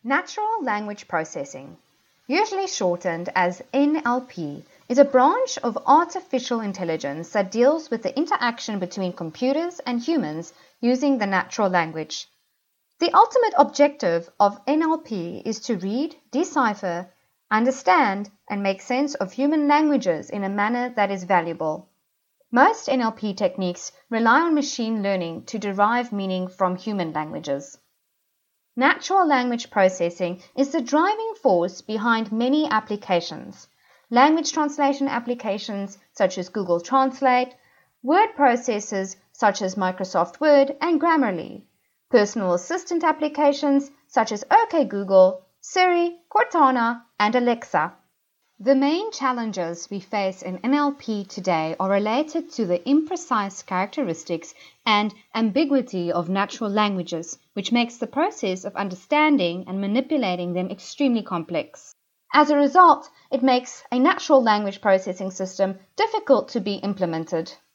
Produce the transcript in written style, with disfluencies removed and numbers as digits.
Natural language processing, usually shortened as NLP, is a branch of artificial intelligence that deals with the interaction between computers and humans using the natural language. The ultimate objective of NLP is to read, decipher, understand, and make sense of human languages in a manner that is valuable. Most NLP techniques rely on machine learning to derive meaning from human languages. Natural language processing is the driving force behind many applications. Language translation applications such as Google Translate, word processors such as Microsoft Word and Grammarly, personal assistant applications such as OK Google, Siri, Cortana, and Alexa. The main challenges we face in NLP today are related to the imprecise characteristics and ambiguity of natural languages, which makes the process of understanding and manipulating them extremely complex. As a result, it makes a natural language processing system difficult to be implemented.